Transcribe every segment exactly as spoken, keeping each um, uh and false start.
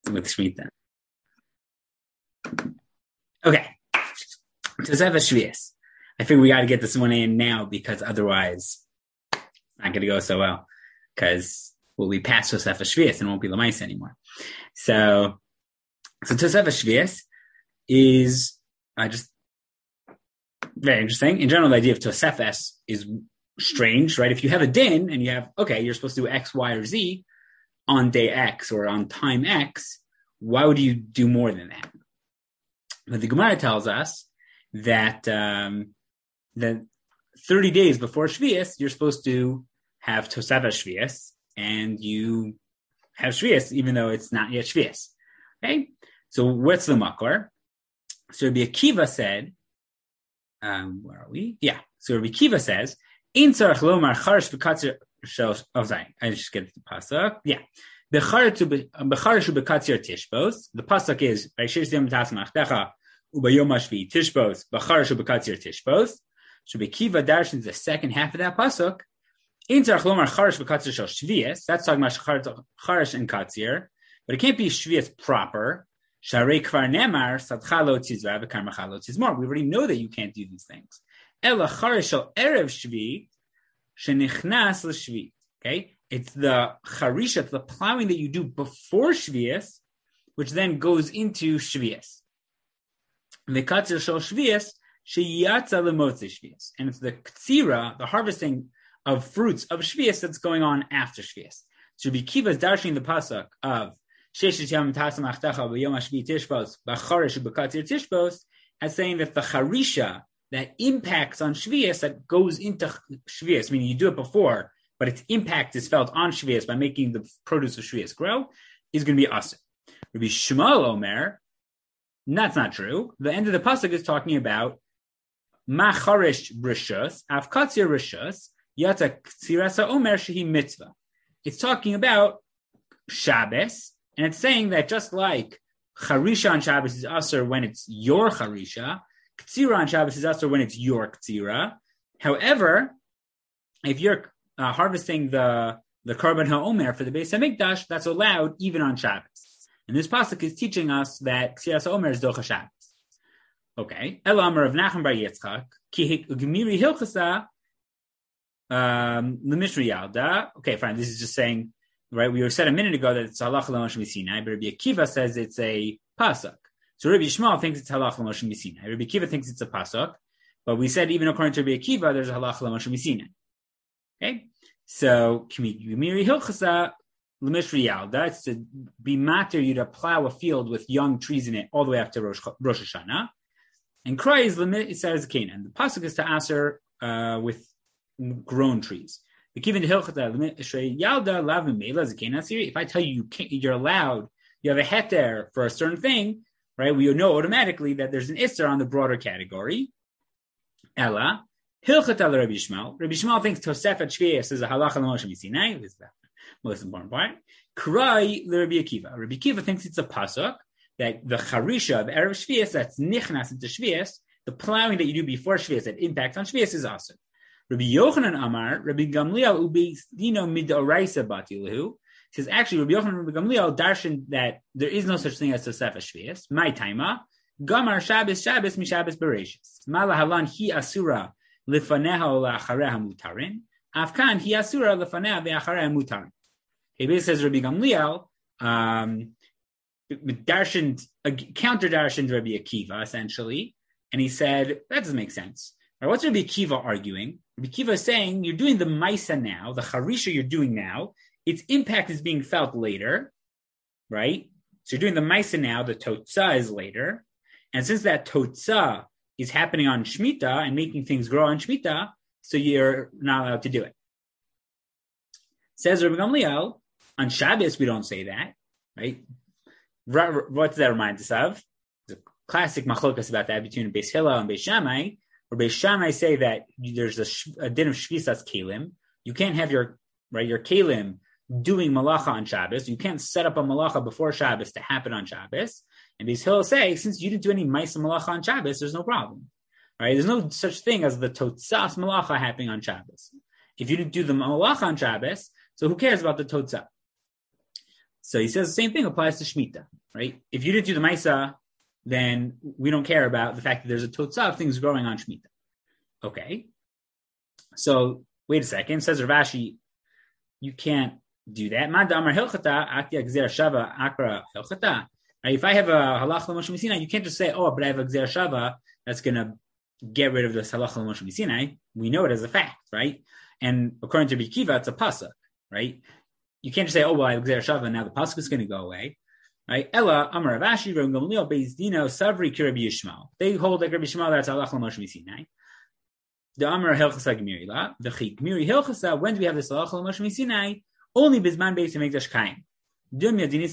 with Shemitah. Okay. Tosefes Shvius. I figure we got to get this one in now because otherwise it's not going to go so well. Because we'll be past Tosefes Shvius and it won't be Lamais anymore. So, so Tosefes Shvius is uh, just very interesting. In general, the idea of Tosefes is strange, right? If you have a din and you have, okay, you're supposed to do X, Y, or Z on day X or on time X, why would you do more than that? But the Gemara tells us that um, that thirty days before Shvius, you're supposed to have Tosefes Shvius, and you have Shvius even though it's not yet Shvius. Okay, so what's the makor? So Rabbi Akiva said, um, where are we? Yeah. So Rabbi Akiva says, "In tzarich lomar charish v'katzir shel." Oh, sorry, I just get the pasuk. Yeah, b'charish u'b'katzir tishbos. The pasuk is Vayishesh Yom Tasmach Decha u'bayom hashvi tishbos b'charish u'b'katzir tishbos. So Rabbi Akiva darshans the second half of that pasuk. In tzarich lomar charish v'katzir shel shvius. That's talking about charish and katzir, but it can't be shvius proper. Sharei kvar nemar sadcha lo tzizra v'karmacha lo tzizmor. We already know that you can't do these things. Ela charish shel erev shvi shenichnas l'shvi. Okay, it's the charisha, it's the plowing that you do before shvius, which then goes into shvius. V'katzir shel shvius sheyatza lemotze shvius, and it's the ktsira, the harvesting of fruits of shvius that's going on after shvius. So Rabbi Akiva is darshing the pasuk of Sheshet Yom Tasamach Decha B'Yom Hashvi Tishbos B'Charish U'B'Katzir Tishbos as saying that the charisha that impacts on Shvius that goes into Shvius, meaning you do it before, but its impact is felt on Shvius by making the produce of Shvius grow, is going to be Asur. Rabbi Shmuel Omer, that's not true. The end of the pasuk is talking about Macharish Rishus, Avkatzir Rishus, Yata Ktsirasa Omer Shehi Mitzvah. It's talking about Shabbos. And it's saying that just like Charisha on Shabbos is Asur when it's your Charisha, Ktsira on Shabbos is Asur when it's your Ktsira. However, if you're uh, harvesting the, the Karban HaOmer for the Beis HaMikdash, that's allowed even on Shabbos. And this pasuk is teaching us that Ktsiras HaOmer is Docha Shabbos. Okay. Elamar of Nachman Bar Yitzchak, Ki Gemiri Hilchasa, L'Mishri Yalda. Okay, fine. This is just saying, right, we said a minute ago that it's halacha l'Moshe Sinai, but Rabbi Akiva says it's a pasuk. So Rabbi Shmuel thinks it's halacha l'Moshe Sinai. Rabbi Akiva thinks it's a pasuk, but we said even according to Rabbi Akiva, there's a halacha l'Moshe Sinai. Okay, so Miri Hilchasa l'Mishri Yalda. It's to be matter you to plow a field with young trees in it all the way up to Rosh, Rosh Hashanah, and Krai is it says Canaan. The pasuk is to answer uh, with grown trees. If I tell you you can't, you're allowed, you have a heter for a certain thing, right? We know automatically that there's an isser on the broader category. Ella, Hilchat al Rabbi Shmuel. Rabbi Shmuel thinks Tosefet Shvius is a halacha l'Moshe Sinai. This is the most important part. Krai l'Rabbi Akiva. Rabbi Akiva thinks it's a pasuk that the charisha of erev Shvius that's nichnas into Shvius, the plowing that you do before Shvius that impacts on Shvius is asur. Rabbi Yochanan Amar, Rabbi Gamliel Ubi Dino Midoraisa Batilahu says actually Rabbi Yochanan and Rabbi Gamliel darshan that there is no such thing as Tosefes Shvius. My taima Gamar Shabbos Shabbos Mi Shabbos Bereshis. Mala Halan Hi Asura Lifaneha La'achareha Mutarin. Afkan Hi Asura Lifaneha Ve'achareha Mutarin. He basically says Rabbi Gamliel um, darshan uh, counter darshan Rabbi Akiva essentially, and he said that doesn't make sense. Right, what's Rabbi Akiva arguing? Rabbi Akiva is saying you're doing the Maisa now, the Charisha you're doing now, its impact is being felt later, right? So you're doing the Maisa now, the Totza is later. And since that Totza is happening on Shemitah and making things grow on Shemitah, so you're not allowed to do it. Says Rabbi Gamliel, on Shabbos we don't say that, right? What does that remind us of? There's a classic machlokas about that between Beis Hillel and Beis Shammai, where Beis Shammai say that there's a, a din of shvisas kelim. You can't have your right your kelim doing malacha on Shabbos. You can't set up a malacha before Shabbos to happen on Shabbos. And Beis Hillel say, since you didn't do any ma'isa malacha on Shabbos, there's no problem. Right? There's no such thing as the totzas malacha happening on Shabbos. If you didn't do the malacha on Shabbos, so who cares about the totzah? So he says the same thing applies to Shemitah, right? If you didn't do the Maisa, then we don't care about the fact that there's a Totzah of things growing on Shemitah. Okay. So wait a second. Says Rav Ashi, you can't do that. If I have a halach l'Moshe Sinai, you can't just say, oh, but I have a gzer shava that's going to get rid of this halach l'Moshe Sinai. We know it as a fact, right? And according to Rabbi Akiva, it's a pasuk, right? You can't just say, oh, well, I have gzer shava, and now the pasuk is going to go away, right? Ella, Amar Rav Ashi, Rav Gamliel, Beis Dino, Savri, Ki Rabbi Yishmael. They hold like Rabbi Yishmael that's halach l'Moshe Sinai. The Amar Hilchasa Gemiri La, the Gemiri Hilchasa, when do we have this halach l'Moshe Sinai? Only Bizman Beis Hamikdash Kaim. Okay, it's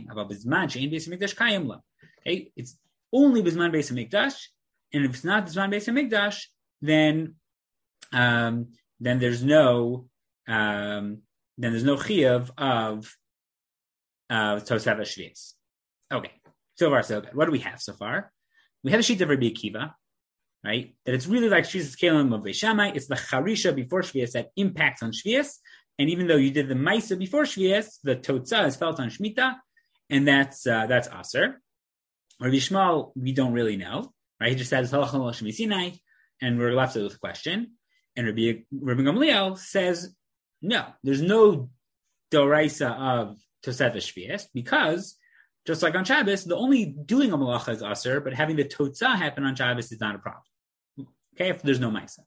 only Bizman Beis Hamikdash, and if it's not Bizman Beis Hamikdash, then um, then there's no um, then there's no chiyuv of uh, Tosefes Shvius. Okay, so far so good. What do we have so far? We have a sheet of Rabbi Akiva, right? That it's really like Shvius Kalim of Beis Shammai. It's the charisha before Shvius that impacts on Shvius. And even though you did the Maisa before Shvius, the Totzah is felt on Shemitah, and that's uh, that's Aser. Rabbi Yishmael, we don't really know, right? He just says Halach l'Moshe Sinai, and we're left with a question. And Rabbi, Rabbi Gamliel says, no, there's no Doraisa of Tosefes Shvius, because just like on Shabbos, the only doing a malacha is Aser, but having the Totzah happen on Shabbos is not a problem. Okay, if there's no Maisa.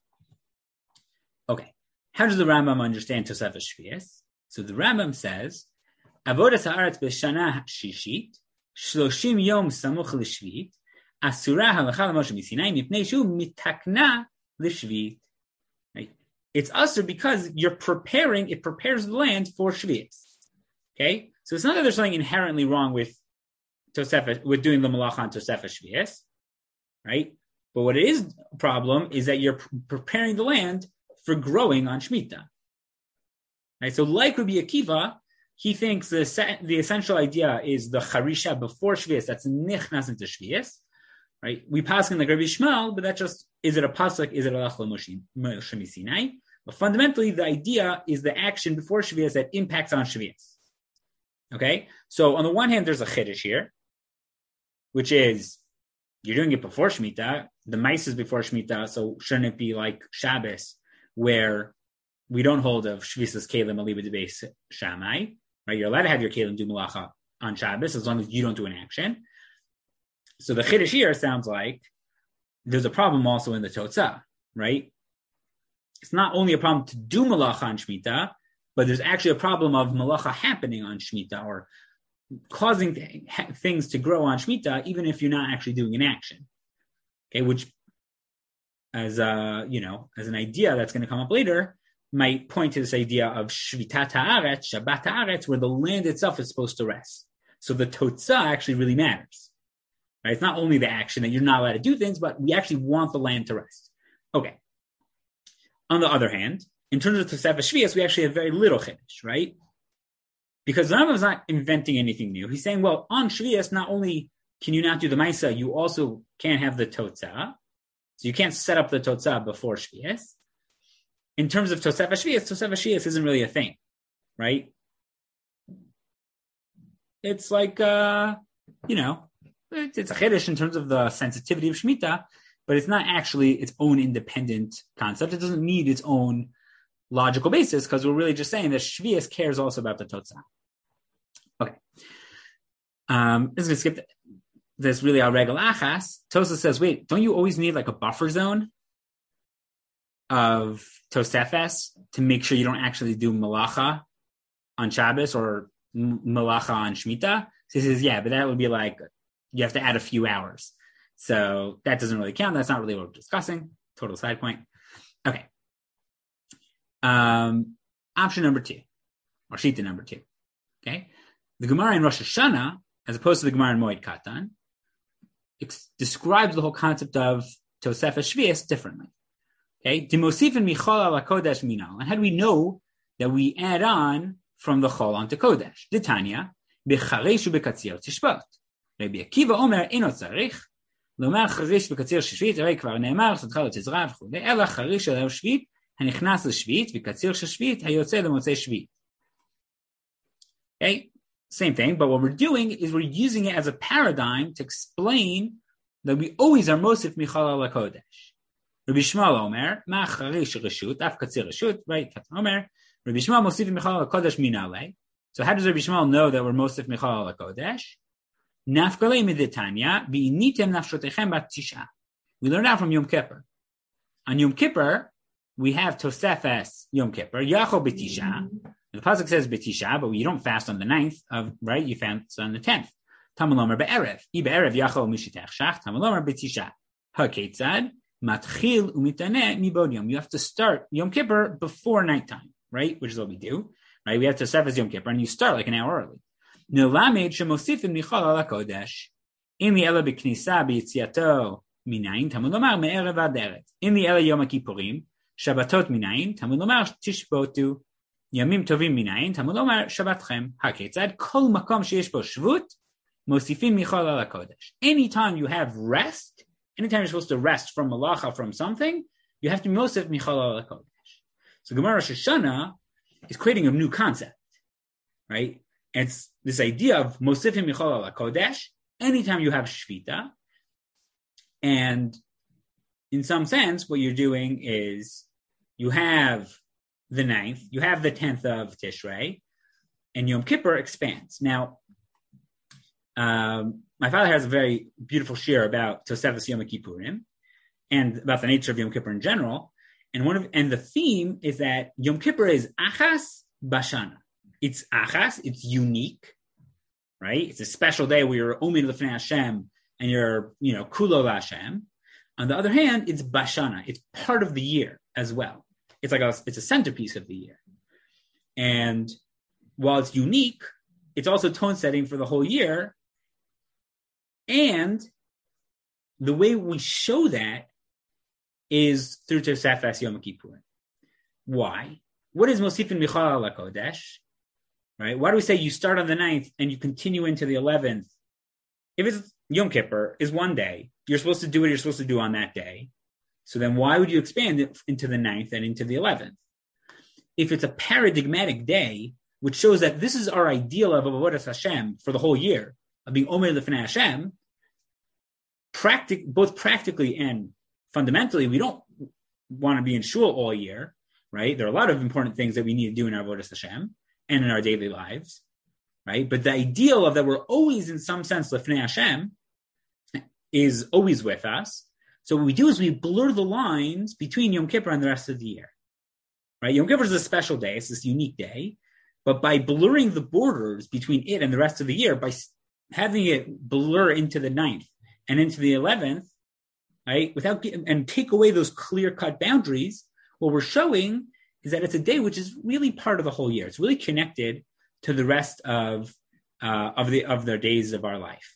Okay. How does the Rambam understand Tosefes Shvius? So the Rambam says, Avodas haaretz b'shana shishit, shloshim yom samuch l'shvit, asura halacha l'Moshe Sinai mipnei shu mitakna l'shvit. Right? It's asur because you're preparing, it prepares the land for Shvius. Okay? So it's not that there's something inherently wrong with Tosefes, with doing the malacha on Tosefes Shvius, right? But what it is a problem is that you're preparing the land for growing on Shemitah. Right? So like Rabbi Akiva, he thinks the, the essential idea is the charisha before Shvius, that's nichnas into Shvius. Right? We pass in like Rabbi Yishmael, but that just, is it a pasuk, is it a halach l'Moshe Sinai? But fundamentally, the idea is the action before Shvius that impacts on Shvius. Okay? So on the one hand, there's a chiddush here, which is, you're doing it before Shemitah, the mice is before Shemitah, so shouldn't it be like Shabbos, where we don't hold of Shvisas Kalim Aliba de Beis Shammai, right? You're allowed to have your Kalim do Malacha on Shabbos as long as you don't do an action. So the Chiddush here sounds like there's a problem also in the Totzah, right? It's not only a problem to do Malacha on Shemitah, but there's actually a problem of Malacha happening on Shemitah or causing th- things to grow on Shemitah, even if you're not actually doing an action. Okay, which as a, you know, as an idea that's going to come up later, might point to this idea of Shvitat Haaretz, Shabbat Haaretz, where the land itself is supposed to rest. So the Totzah actually really matters. Right? It's not only the action that you're not allowed to do things, but we actually want the land to rest. Okay. On the other hand, in terms of Tosefes Shvius, we actually have very little chiddush, right? Because the Rambam is not inventing anything new. He's saying, well, on Shvius, not only can you not do the Maisa, you also can't have the Totzah. So you can't set up the Totzah before Shvius. In terms of Tosefes Shvius, Tosefes Shvius isn't really a thing, right? It's like, uh, you know, it's, it's a chiddush in terms of the sensitivity of Shemitah, but it's not actually its own independent concept. It doesn't need its own logical basis because we're really just saying that Shvius cares also about the Totzah. Okay. Um, I'm just going to skip this really al regel achas. Tosa says, wait, don't you always need like a buffer zone of Tosefes to make sure you don't actually do Malacha on Shabbos or Malacha on Shemitah? So he says, yeah, but that would be like, you have to add a few hours. So that doesn't really count. That's not really what we're discussing. Total side point. Okay. Um, option number two, or Shita number two. Okay. The Gemara in Rosh Hashanah, as opposed to the Gemara in Moed Katan, ex- describes the whole concept of Tosefes Shvius differently. Okay. Dimosifin michol ala kodesh minal. And how do we know that we add on from the chol onto kodesh? D'Tanya, becharesh ubekatzir tishbot. Rabbi Akiva omer eno tzarich. לומר חריש בקציר ששביעית, הרי כבר נאמר, חתך לו תזרע וכו', אלא חריש עליו שביעית, הנכנס לשביעית, וקציר של שביעית, היוצא למוצא שביעית. Okay? same thing. But what we're doing is we're using it as a paradigm to explain that we always are Mosif Michal al Kodesh. Rabbi Shmuel Omer, Ma Charish Reshut, Af Katzir Reshut, right? Omer, Rabbi Shmuel Mosif Michal al Kodesh Minale. So how does Rabbi Shmuel know that we're Mosif Michal al Kodesh? Nafkale Miditanya, V'initem Nafshotechem Bat Tisha. We learn out from Yom Kippur. On Yom Kippur, we have Tosefes Yom Kippur, Yachol B'Tisha. The pasuk says B'Tisha, but you don't fast on the ninth of, right? You fast on the tenth. Tamalomer be'erev. I be'erev Yachol Mishitech Shach. Tamalomer B'Tisha. HaKetzad Matchil Umitaneh Mibod Yom. You have to start Yom Kippur before nighttime, right? Which is what we do, right? We have Tosefes Yom Kippur, and you start like an hour early. Nilamed Shemosifim Michal Ala Kodesh. Im Yela B'Knisa B'Yitziato Minayin. Tamalomer Me'erev Aderet. Im Yela Yom Kippurim. Shabbatot minayin, Talmud lomar tishbotu. Yamim tovim minayin, Talmud lomar shabbatchem. Haketzad kol makom sheyesh bo shvut, mosifim michal ala kodesh. Anytime you have rest, anytime you're supposed to rest from malacha, from something, you have to mosif michal ala kodesh. So Gemara Rosh Hashanah is creating a new concept, right? And it's this idea of mosifim michal ala kodesh. Anytime you have shvita, and in some sense, what you're doing is you have the ninth, you have the tenth of Tishrei, and Yom Kippur expands. Now, um, my father has a very beautiful shir about Tosefes Yom Kippurim and about the nature of Yom Kippur in general. And one of and the theme is that Yom Kippur is Achas Bashana. It's Achas, it's unique, right? It's a special day where you're Omer Lefnei Hashem and you're, you know, Kulo Hashem. On the other hand, it's Bashana. It's part of the year as well. It's like a, it's a centerpiece of the year. And while it's unique, it's also tone setting for the whole year. And the way we show that is through Tosefes Yom Kippur. Why? What is Mosifin Michal ala Kodesh? Right? Why do we say you start on the ninth and you continue into the eleventh? If it's Yom Kippur is one day, you're supposed to do what you're supposed to do on that day. So then why would you expand it into the ninth and into the eleventh? If it's a paradigmatic day, which shows that this is our ideal of Avodas Hashem for the whole year, of being Omer Lefnei Hashem, practic- both practically and fundamentally, we don't want to be in shul all year, right? There are a lot of important things that we need to do in our Avodas Hashem and in our daily lives, right? But the ideal of that we're always in some sense Lefnei Hashem is always with us. So what we do is we blur the lines between Yom Kippur and the rest of the year, right? Yom Kippur is a special day. It's this unique day. But by blurring the borders between it and the rest of the year, by having it blur into the ninth and into the eleventh, right, without and take away those clear-cut boundaries, what we're showing is that it's a day which is really part of the whole year. It's really connected to the rest of uh, of the of the days of our life.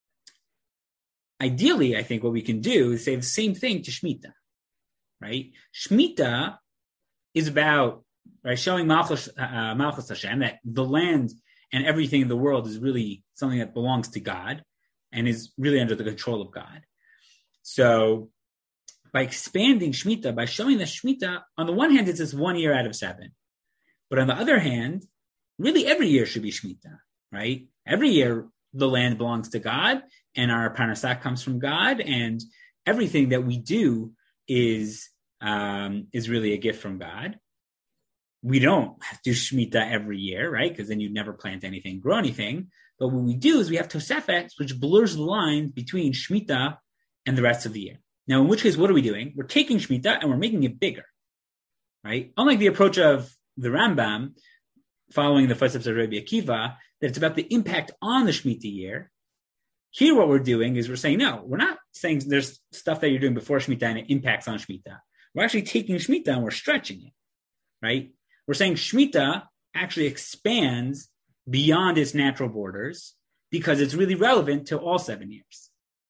Ideally, I think what we can do is say the same thing to Shemitah, right? Shemitah is about right showing Malchus, uh, Malchus Hashem, that the land and everything in the world is really something that belongs to God and is really under the control of God. So by expanding Shemitah, by showing that Shemitah, on the one hand, it's this one year out of seven. But on the other hand, really every year should be Shemitah, right? Every year the land belongs to God and our parnasah comes from God, and everything that we do is um, is really a gift from God. We don't do Shemitah every year, right? Because then you'd never plant anything, grow anything. But what we do is we have Tosefet, which blurs the line between Shemitah and the rest of the year. Now, in which case, what are we doing? We're taking Shemitah and we're making it bigger, right? Unlike the approach of the Rambam, following the footsteps of Rabbi Akiva, that it's about the impact on the Shemitah year. Here, what we're doing is we're saying, no, we're not saying there's stuff that you're doing before Shemitah and it impacts on Shemitah. We're actually taking Shemitah and we're stretching it, right? We're saying Shemitah actually expands beyond its natural borders because it's really relevant to all seven years.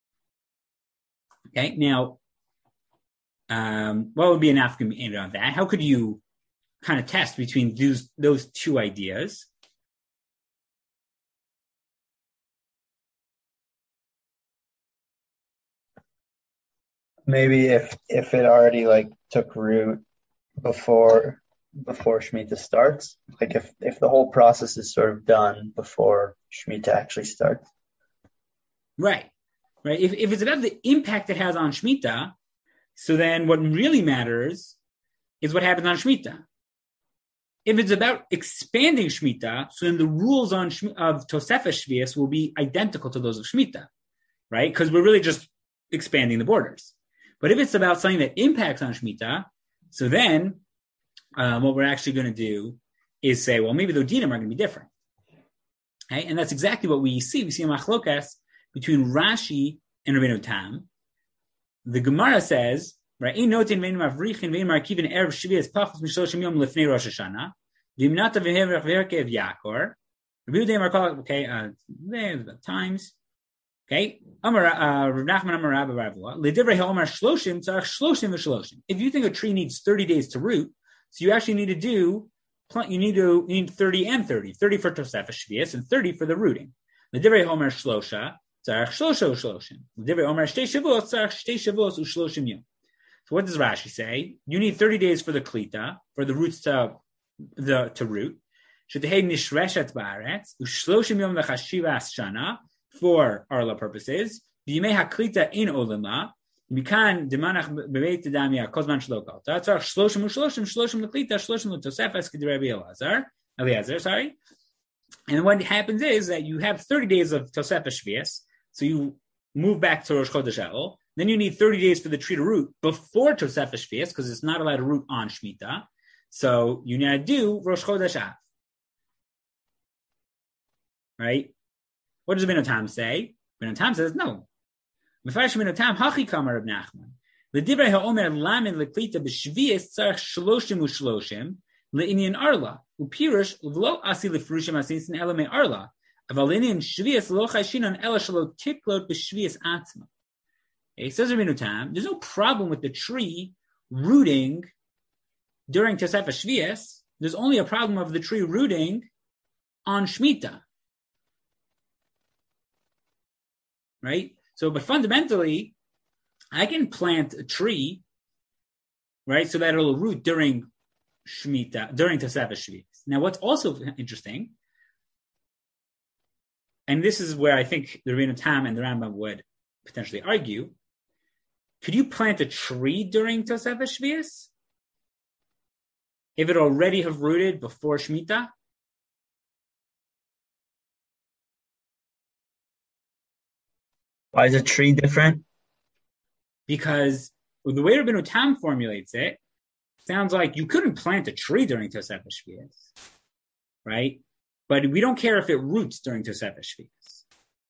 Okay, now, um, what would be an afternoon on that? How could you kind of test between those those two ideas? Maybe if if it already like took root before before Shemitah starts? Like if, if the whole process is sort of done before Shemitah actually starts? Right. Right. If, if it's about the impact it has on Shemitah, so then what really matters is what happens on Shemitah. If it's about expanding Shemitah, so then the rules on of Tosefes Shvius will be identical to those of Shemitah, right? Because we're really just expanding the borders. But if it's about something that impacts on Shemitah, so then um, what we're actually going to do is say, well, maybe the dinim are going to be different. Okay? And that's exactly what we see. We see a machlokas between Rashi and Rabbeinu Tam. The Gemara says, right, "Ein notin ve'ein mavrichin ve'ein markivin erev shvius pachos mishloshim yom lefnei Rosh Hashanah v'imnata v'heverach v'herkev yakor." Rabbi Yehuda Amar, okay, uh, the times. Okay, Amar Rav Nachman Amar Rabbi Ravua L'divrei ha'omar shloshim tzarich shloshim v'shloshim. If you think a tree needs thirty days to root, so you actually need to do, you need to you need thirty and thirty, thirty for Tosefes Shvius and thirty for the rooting. L'divrei ha'omar shlosha tzarich shlosha u'shloshim. L'divrei ha'omar shtei shavuos tzarich shtei shavuos u'shloshim yom. So what does Rashi say? You need thirty days for the klita, for the roots to the to root. Shetehei nishreshet ba'aretz u'shloshim yom v'chashiva shana. For Arla purposes, v'yimei haklita in olama, mikan demanach bebeit damia kozman shlokal. That's our shloshim u'shloshim, shloshim l'klita, shloshim l'tosefes k'direi Elazar, Eliezer, sorry. And what happens is that you have thirty days of Tosefes Shvius, so you move back to Rosh Chodesh Elul. Then you need thirty days for the tree to root before Tosefes Shvius, because it's not allowed to root on Shemitah. So you need to do Rosh Chodesh Av. Right? What does Rabbeinu Tam say? Rabbeinu Tam says, no. Mefarish Rabbeinu Tam, hachi kamar Reb Nachman. L'divrei ha'omer lamin l'klita b'shvius tzarich shloshim u'shloshim le'inyan arla. U'pirush v'lo asi l'frushim asisin ela me arla. Aval le'inyan shvius lo chayshinan ela shalo tiklot b'shvius atzma. Okay, says Rabbeinu Tam, there's no problem with the tree rooting during Tosefes Shvius. There's only a problem of the tree rooting on Shemitah. Right? So, but fundamentally, I can plant a tree, right, so that it'll root during Shemitah, during Tosefes Shvius. Now, what's also interesting, and this is where I think the Rabbeinu Tam and the Rambam would potentially argue, could you plant a tree during Tosefes Shvius if it already have rooted before Shemitah? Why is a tree different? Because the way Rabbeinu Tam formulates it, sounds like you couldn't plant a tree during Tosefes Shvius, right? But we don't care if it roots during Tosefes Shvius.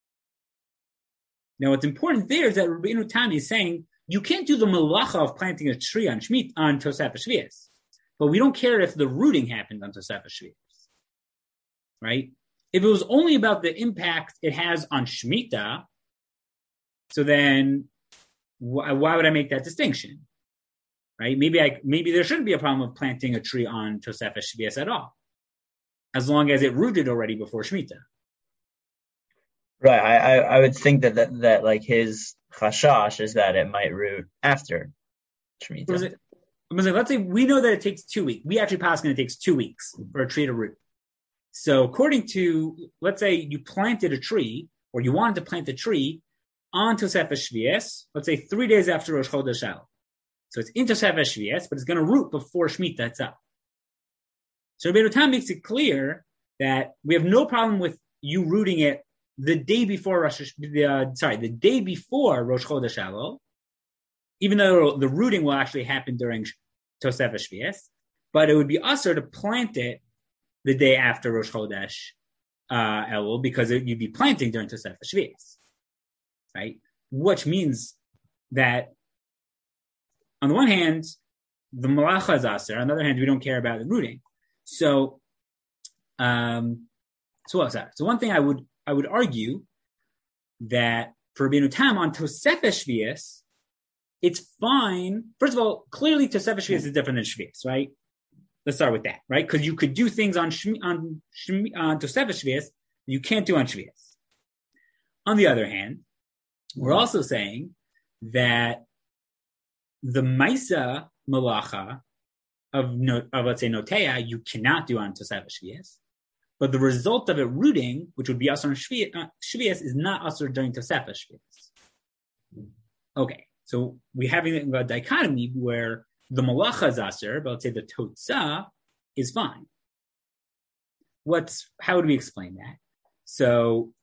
Now, what's important there is that Rabbeinu Tam is saying you can't do the malacha of planting a tree on Shmit on Tosefes Shvius, but we don't care if the rooting happened on Tosefes Shvius, right? If it was only about the impact it has on Shemitah, so then, wh- why would I make that distinction, right? Maybe I maybe there shouldn't be a problem of planting a tree on Tosefes Shvius at all, as long as it rooted already before Shemitah. Right. I, I, I would think that, that that like his chashash is that it might root after Shemitah. Was it, was it, let's say we know that it takes two weeks. We actually pass it takes two weeks for a tree to root. So according to, let's say you planted a tree, or you wanted to plant a tree on Tosefes Shvius, let's say three days after Rosh Chodesh Elul. So it's in Tosefes Shvius, but it's going to root before Shemitah itself. So Rabbeinu Tam makes it clear that we have no problem with you rooting it the day before Rosh, uh, sorry, the day before Rosh Chodesh Elul, even though the rooting will actually happen during Tosefes Shvius, but it would be usher to plant it the day after Rosh Chodesh uh, Elul, because it, you'd be planting during Tosefes Shvius. Right? Which means that on the one hand, the malacha is aser. On the other hand, we don't care about the rooting. So, um, so what's that? So one thing I would I would argue that for Rabbeinu Tam on Tosefes Shvius, it's fine. First of all, clearly Tosefes Shvius is different than Shvius, right? Let's start with that, right? Because you could do things on Shmi, on Shmi, on Tosefes Shvius you can't do on Shvius. On the other hand, we're also saying that the Maisa Malacha of, no, of let's say, Notea, you cannot do on Tosefes Shvius. But the result of it rooting, which would be Asur on Shvius, uh, Shvius, is not Asur during Tosefes Shvius. Okay, so we have a dichotomy where the Malacha is Asur, but let's say the Totzah is fine. What's, how would we explain that? So,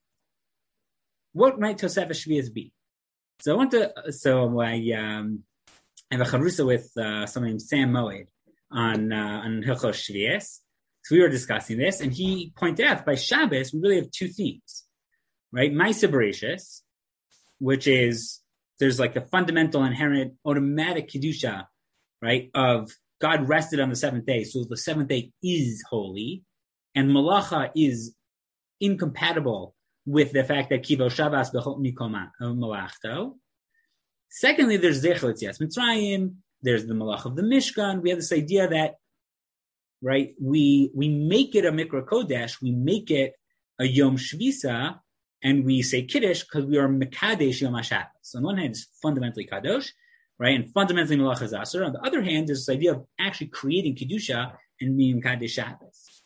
what might Tosefes Shvius be? So I want to, so I, um, I have a charusa with uh, someone named Sam Moed on, uh, on Hilchos Shvius. So we were discussing this, and he pointed out that by Shabbos, we really have two themes, right? Ma'aseh Bereshis, which is, there's like the fundamental, inherent, automatic Kedusha, right, of God rested on the seventh day, so the seventh day is holy, and Malacha is incompatible with the fact that Kivo Shabbos B'chol Mikol Malachto. Secondly, there's Zechel Yetzias Mitzrayim, there's the Malach of the Mishkan. We have this idea that, right, we we make it a Mikra Kodesh, we make it a Yom Shvisa, and we say Kiddush because we are Mekadesh Yom HaShabbos. So on one hand, it's fundamentally Kadosh, right, and fundamentally Malach is Asur. On the other hand, there's this idea of actually creating Kedusha and being Mekadesh Shabbos.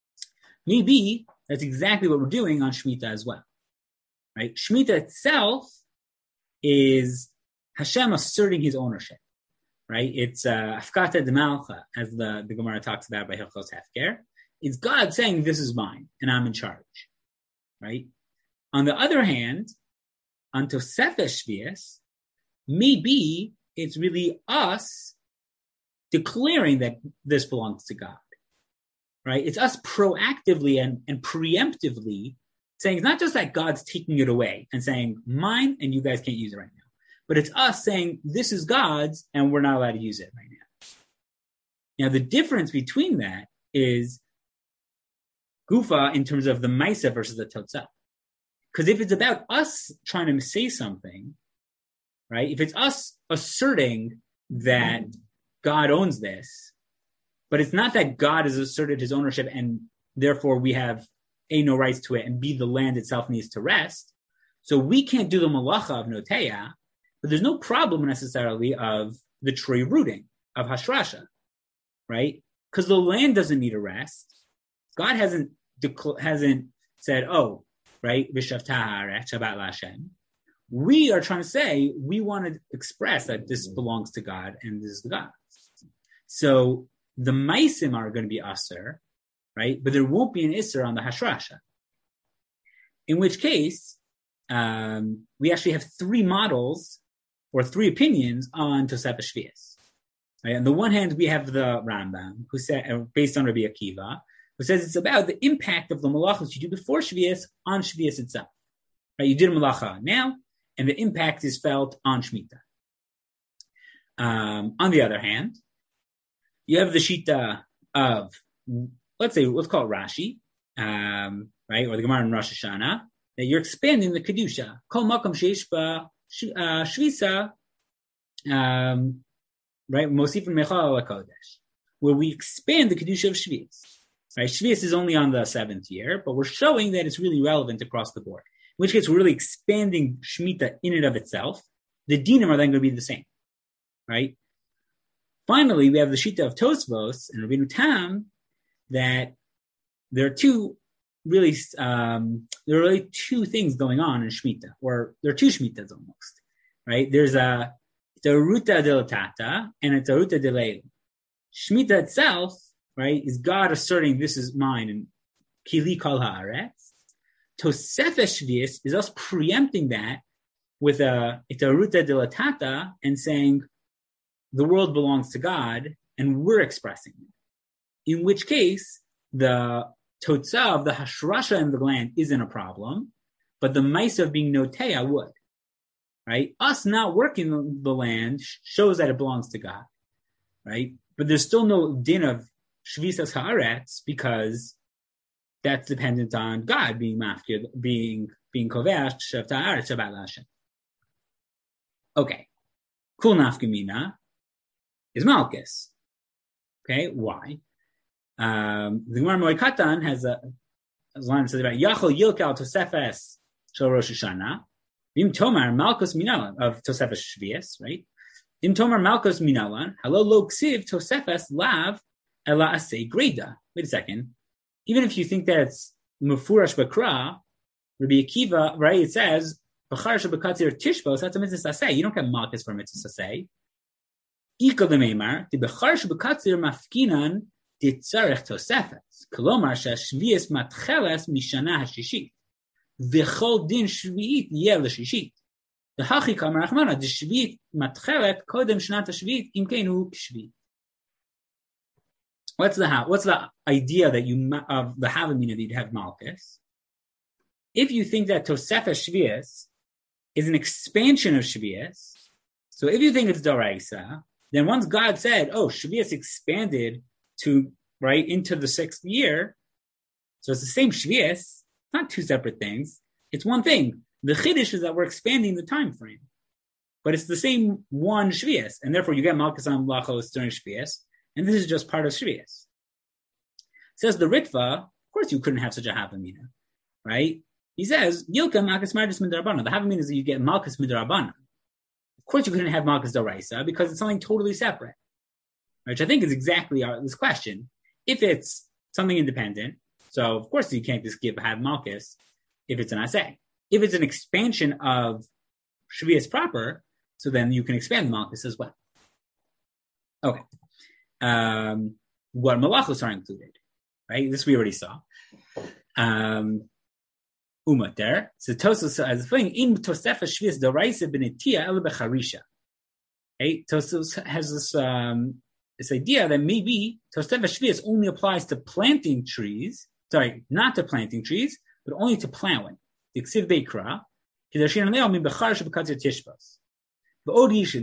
Maybe that's exactly what we're doing on Shemitah as well, right? Shemitah itself is Hashem asserting his ownership, right? It's Afkata uh, de Malcha, as the, the Gemara talks about by Hilchos Hefker. It's God saying, this is mine, and I'm in charge, right? On the other hand, on Tosefes Shvius, maybe it's really us declaring that this belongs to God, right? It's us proactively and, and preemptively saying, it's not just that God's taking it away and saying, mine, and you guys can't use it right now. But it's us saying, this is God's, and we're not allowed to use it right now. Now, the difference between that is Gufa in terms of the Maisa versus the Totzah. Because if it's about us trying to say something, right, if it's us asserting that God owns this, but it's not that God has asserted his ownership and therefore we have A, no rights to it, and B, the land itself needs to rest. So we can't do the malacha of Noteya, but there's no problem necessarily of the tree rooting, of Hashrasha, right? Because the land doesn't need a rest. God hasn't decl- hasn't said, oh, right, Vishavta haaretz, Shabbat Lashem. We are trying to say, we want to express that this belongs to God and this is God. So the Maisim are going to be Asur, right? But there won't be an Isser on the Hashrasha. In which case, um, we actually have three models or three opinions on Tosefes Shvius. Right? On the one hand, we have the Rambam, who said, uh, based on Rabbi Akiva, who says it's about the impact of the malachos you do before Shvius on Shvius itself. Right? You did a malacha now, and the impact is felt on Shemitah. Um, on the other hand, you have the Shita of, let's say, let's call it Rashi, um, right, or the Gemara in Rosh Hashanah, that you're expanding the Kedusha. Kol makom sheish ba shvisa, um, right, mosifin mechal HaKodesh, where we expand the Kedusha of Shvius. Right, Shvius is only on the seventh year, but we're showing that it's really relevant across the board. In which case, we're really expanding Shemitah in and of itself. The dinim are then going to be the same, right? Finally, we have the Shita of Tosfos and Rabbeinu Tam that there are two really, um, there are really two things going on in Shemitah, or there are two Shemitahs almost, right? There's a Ruta Dilatata and a Ruta Dileil. Shemitah itself, right, is God asserting this is mine and Kili Kol Haaretz. Tosefes Shvius is us preempting that with a Ruta Dilatata and saying the world belongs to God and we're expressing it. In which case, the Totzah of the Hashrasha in the land isn't a problem, but the Maisa of being Noteya would. Right? Us not working the land shows that it belongs to God. Right? But there's still no din of Shvisas Haaretz because that's dependent on God being mafkir, being being koveach shavta haaretz Shabbat Lashem. Okay, kul nafkamina is Malchus. Okay, why? Um, the Gemara Moed Katan has a, a line that says about Yachol Yilkal Tosefes Shel Rosh Hashanah, Vim Tomar Malchus Mina of Tosefes Shvius, right? Im Tomer Malkos Minalan, Halo Lo Ksiv Tosefes Lav Ela Asei Greda. Wait a second. Even if you think that it's Mufurash Bakra, Rabbi Akiva, right, it says, B'char Shabakatzir Tishbos, that's a mitzvah saseh. You don't get Malkus for a mitzvah saseh. Ika L'meimar, the B'char Shabakatzir Mafkinan Ditzarech Tosefes. Kolomar Shashvias Matcheles Mishana HaShishit. V'chol Din Shvi'it Yeh L'Shishit. The Hachi Kamar Achmana, the Shvi'it Matchelet Kodem Shnat HaShvi'it Imkeinu K'Shvi'it. What's the what's the idea that you of the Havamina that you'd have Malkus? If you think that Tosefes Shvi'as is an expansion of Shvi'as, so if you think it's Doraisa, then once God said, "Oh, Shvi'as expanded to right into the sixth year," so it's the same Shvi'as, not two separate things. It's one thing. The Chiddush is that we're expanding the time frame, but it's the same one Shvi'as, and therefore you get Malkus on Lachos during Shvi'as. And this is just part of Shvi'as. Says the Ritva, of course you couldn't have such a Havamina, right? He says, Yilka Malkus Mardis Midarabana. The Havamina is that you get Malkus Midarabana. Of course you couldn't have Malkus Doraisa because it's something totally separate, which I think is exactly our, this question. If it's something independent, so of course you can't just give have Malkus if it's an Aseh. If it's an expansion of Shvi'as proper, so then you can expand the Malkus as well. Okay. Um, what malachos are included, right? This we already saw. Um, Umat there. So Tosos as thing in Tosefes Shvi'as Doraisa B'Netia El Becharisha. Okay, Tosos has this um, this idea that maybe Tosefes Shvi'as only applies to planting trees. Sorry, not to planting trees, but only to plowing. The Ksiv Beikra. Kidashin Leo Min Bechar Shebekatzir Tishbos. About in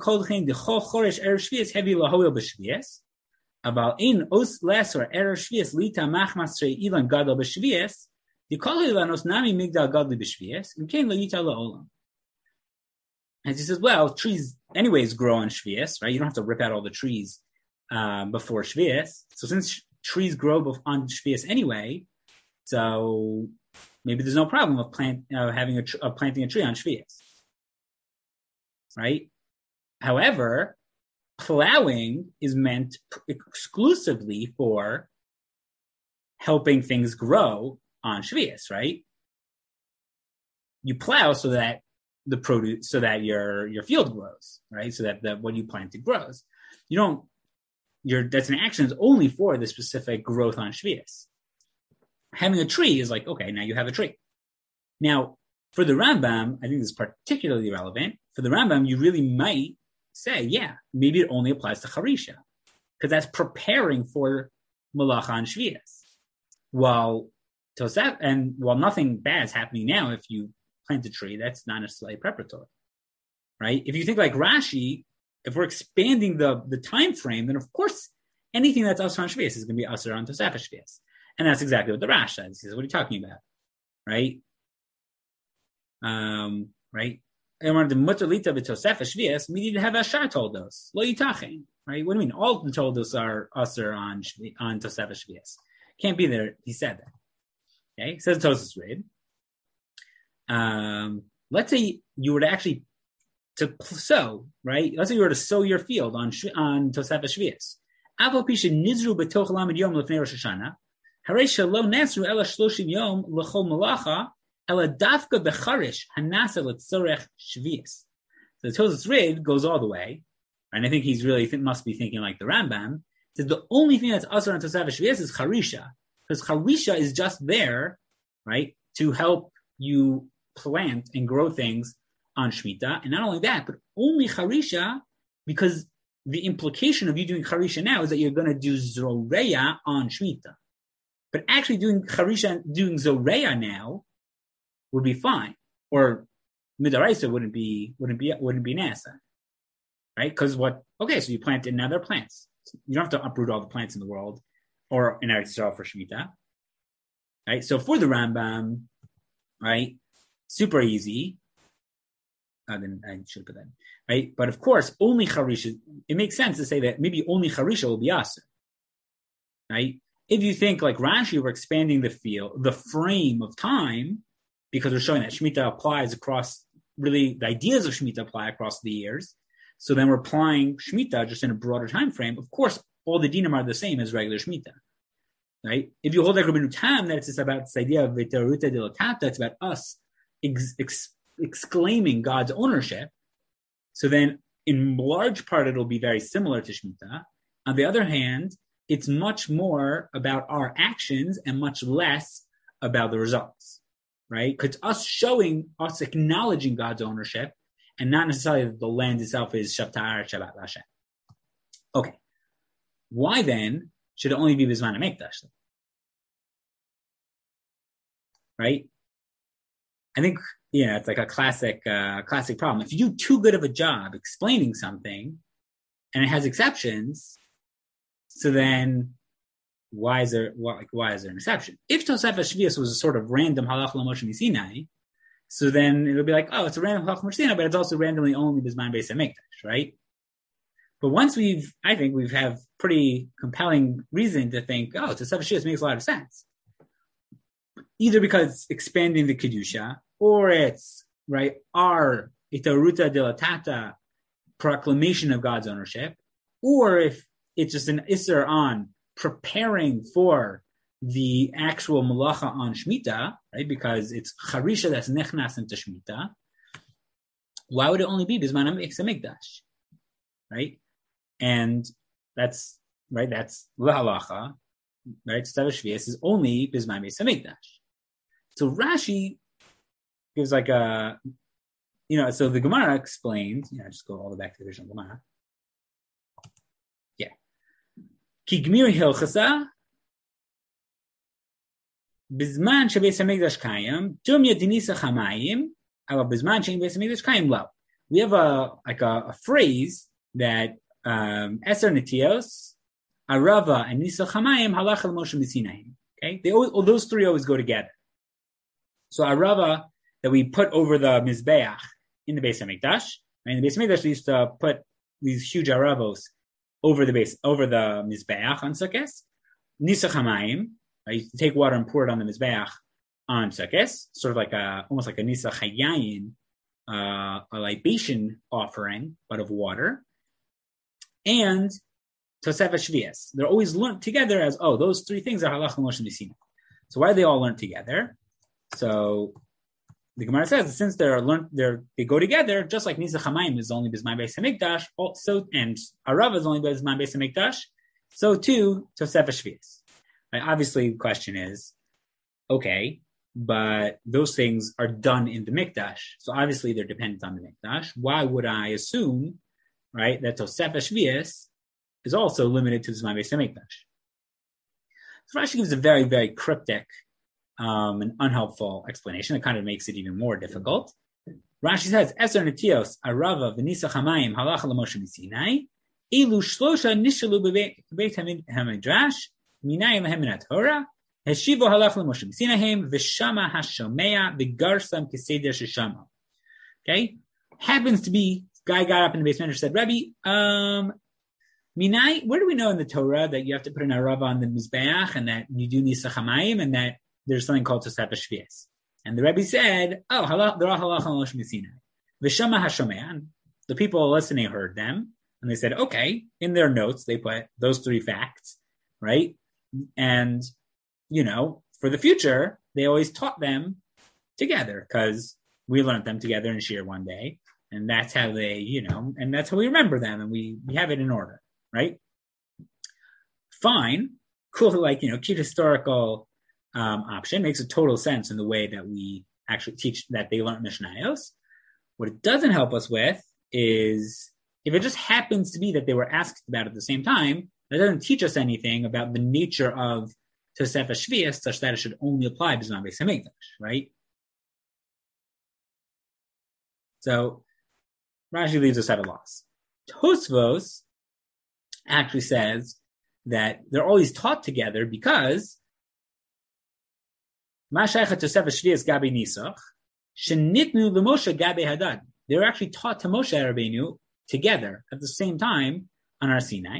os lesser error shvias lita machmasrei ilan gadol b'shvias, the kol ilanos nami migdal gadli b'shvias, and came lita laolam. And he says, well, trees anyways grow on shvias, right? You don't have to rip out all the trees um, before shvias. So since sh- trees grow bef- on shvias anyway, so maybe there's no problem of plant uh, having a tr- of planting a tree on shvias. Right? However, plowing is meant exclusively for helping things grow on Shvi'as, right? You plow so that the produce, so that your your field grows, right? So that, that what you planted grows. You don't. Your that's an action is only for the specific growth on Shvi'as. Having a tree is like, okay, now you have a tree. Now, for the Rambam, I think this is particularly relevant. For the Rambam, you really might say, yeah, maybe it only applies to Charisha, because that's preparing for Malacha and Shvi'as. While Tosef, and while nothing bad is happening now, if you plant a tree, that's not necessarily preparatory, right? If you think like Rashi, if we're expanding the, the time frame, then of course anything that's Asr on Shvi'as is going to be Asr on Tosef Shvi'as. And that's exactly what the Rash says. He says, what are you talking about? Right? Um, right? And one of the mutalita b'tosef shvias, we need to have Ashar told us. Lo yitachin. Right? What do you mean? All the toldos are usher on on tosef shvias. Can't be there. He said that. Okay? Says Tosas read. Um, let's say you were to actually to sow, right? Let's say you were to sow your field on on tosef shvias. Aval pisha nizru b'toch lamed yom lefnei Rosh Hashanah. Harei shelo nesru ela shloshim yom l'chol malacha. Ela dafka becharish hanasa letzorech shvius. So the Tosas Rid goes all the way, and I think he's really th- must be thinking like the Rambam. Says the only thing that's asur on tosef shvius is charisha, because charisha is just there, right, to help you plant and grow things on shmita, and not only that, but only charisha, because the implication of you doing charisha now is that you're going to do zoreya on shmita, but actually doing charisha, doing zoreya now would be fine, or midaraisa wouldn't be wouldn't be wouldn't be nasa, right? Because what? Okay, so you planted now they're plants. You don't have to uproot all the plants in the world, or in Eretz Yisrael for Shemitah, right? So for the Rambam, right, super easy. Uh, then I should put that, right? But of course, only charisha. It makes sense to say that maybe only charisha will be aser, right? If you think like Rashi, we're expanding the field, the frame of time, because we're showing that Shemitah applies across, really, the ideas of Shemitah apply across the years. So then we're applying Shemitah just in a broader time frame. Of course, all the dinim are the same as regular Shemitah, right? If you hold like Rabbeinu Tam, that it's just about this idea of V'teruta Dilatata, it's about us ex- ex- exclaiming God's ownership. So then, in large part, it'll be very similar to Shemitah. On the other hand, it's much more about our actions and much less about the results, right? Because us showing, us acknowledging God's ownership, and not necessarily that the land itself is Shabtai Shabbat Lashem. Okay. Why then should it only be Bizman HaMikdash? Right? I think, yeah, it's like a classic, uh, classic problem. If you do too good of a job explaining something and it has exceptions, so then why is there, why, why is there an exception? If Tosefes Shvius was a sort of random halach l'Moshe Misinai, so then it'll be like, oh, it's a random halach l'Moshe Sinai, but it's also randomly only Bizman Beis HaMikdash, right? But once we've, I think we've have pretty compelling reason to think, oh, Tosefes Shvius makes a lot of sense. Either because it's expanding the Kedusha, or it's, right, our itaruta dilatata proclamation of God's ownership, or if it's just an isser on preparing for the actual malacha on Shemitah, right, because it's charisha that's nechnas into Shemitah, why would it only be Bizman HaMikdash, right? And that's, right, that's lahalacha, right, Tosefes Shvius is only Bizman HaMikdash. So Rashi gives like a, you know, so the Gemara explains, you know, just go all the way back to the original Gemara. Yeah. Ki gmir hilchasa, bizman shebeis hamikdash kayim, tumya dinisa chamayim, aber bizman shebeis hamikdash kayim lo. We have a, like a, a phrase that, um, Eser Netios, Arava, and Nisa chamayim, halach el Moshe Misinai. Okay? They always, all those three always go together. So Arava that we put over the Mizbeach in the Beis HaMikdash, right? In the Beis HaMikdash, we used to put these huge Aravos over the base, over the Mizbeach on Sukkot. Nisa Chamayim, right? You take water and pour it on the Mizbeach on Sukkot, sort of like a, almost like a Nisa Chayayin, uh, a libation offering, but of water. And Tosefes Shvius. They're always learned together as, oh, those three things are halach l'Moshe Misinai. So why are they all learned together? So the Gemara says since they're learned, they're they go together, just like Nisa Chamayim is only Bizman Beis HaMikdash, also and Arava is only Bizman Beis HaMikdash, so too Tosefes Shvius. Right? Obviously, the question is, okay, but those things are done in the Mikdash, so obviously they're dependent on the Mikdash. Why would I assume, right, that Tosefes Shvius is also limited to Bizman Beis HaMikdash? So Rashi gives a very, very cryptic Um, an unhelpful explanation that kind of makes it even more difficult. Rashi says, Eser Netios, Arava, V'nisa Chamayim, Halach l'Moshe Misinai, Ilu Shlosha Nishalu B'Beit HaMidrash, Minayim Lahem Min HaTorah, Heshivo Halach l'Moshe Misinaim, V'Shama HaShomea, V'Garsam Keseder Sheshama. Okay? Happens to be, guy got up in the basement and said, Rabbi, um, Minai, where do we know in the Torah that you have to put an Arava on the Mizbeach and that you do Nisa Chamayim and that there's something called Tosefes Shvius? And the Rebbe said, oh, they're all halach l'Moshe Misinai. V'shama hashomea, the people listening heard them, and they said, okay, in their notes, they put those three facts, right? And, you know, for the future, they always taught them together, because we learned them together in Shir one day, and that's how they, you know, and that's how we remember them, and we, we have it in order, right? Fine, cool, like, you know, cute historical Um, option makes a total sense in the way that we actually teach that they learn Mishnayos. What it doesn't help us with is if it just happens to be that they were asked about at the same time, that doesn't teach us anything about the nature of Tosefes Shvius such that it should only apply to Bizman Beis HaMikdash, right? So Rashi leaves us at a loss. Tosfos actually says that they're always taught together because they were actually taught to Moshe Rabbeinu together at the same time on Har Sinai.